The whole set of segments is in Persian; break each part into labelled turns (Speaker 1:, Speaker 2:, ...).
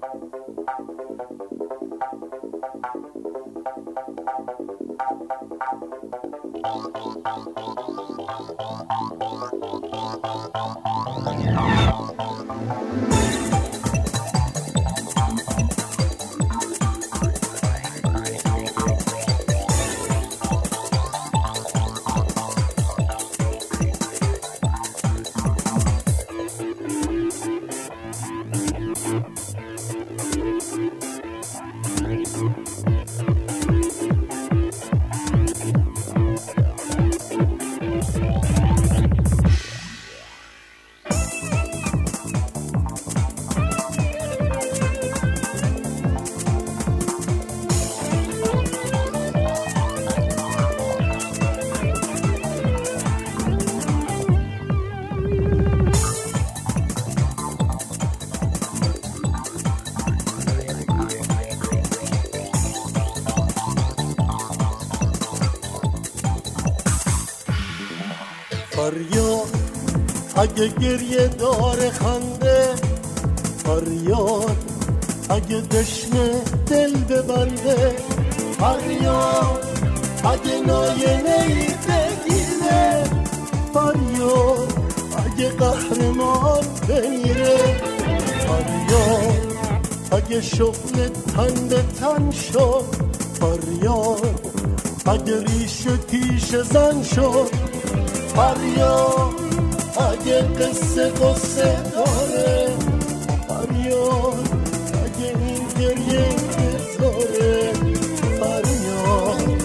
Speaker 1: فریاد اگه گریه داره خنده، فریاد اگه دشنه دل ببنده، فریاد اگه ناینه‌ای بگیره، فریاد اگه قهرمان بمیره، فریاد اگه شغل تن به تن شد، فریاد اگه ریش پیش زن شد، فریاد اگه قصه داره، فریاد اگه این گریه بذاره، فریاد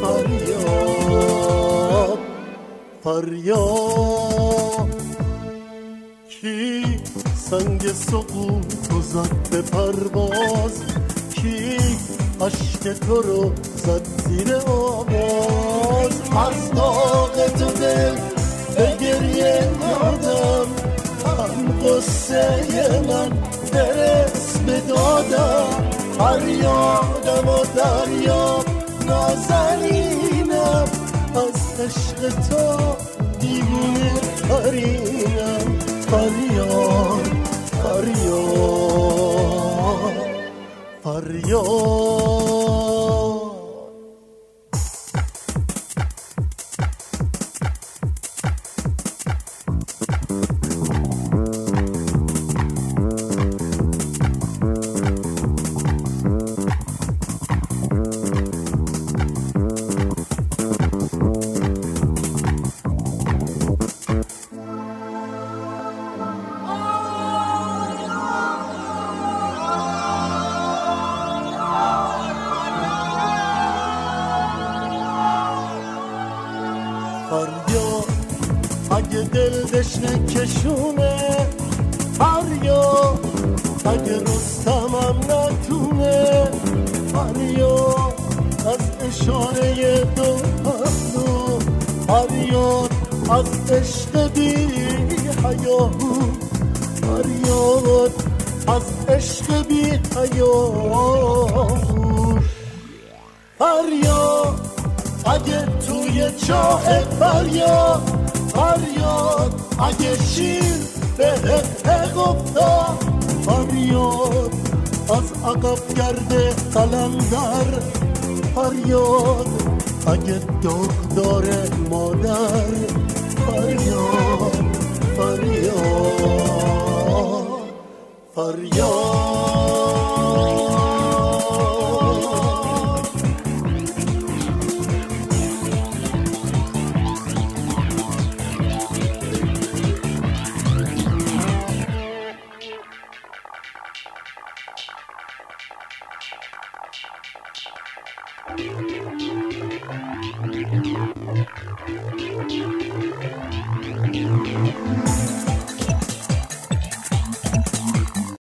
Speaker 1: فریاد فریاد. کی سنگ سقوط و زد به پرواز، کی عشق تو رو زد زیر آواز، از داغ تو دل به گریه دادم، هم قصه من برس به دادم، فریادم و دریاب نازنینم، از عشق تو دیوونه ترینم، فریاد فریاد فریاد. فریاد اگه دل دشنه کشونه، فریاد اگه رستمم نتونه، فریاد از اشاره دو پهلو، فریاد از عشق بی حیاهو، فریاد از عشق بی حیاهو، فریاد اگه توی چاه، فریاد فریاد اگه شیر به حق افتاد، فریاد از عقب کرده قلندر، فریاد اگه داغ داره مادر، فریاد فریاد فریاد.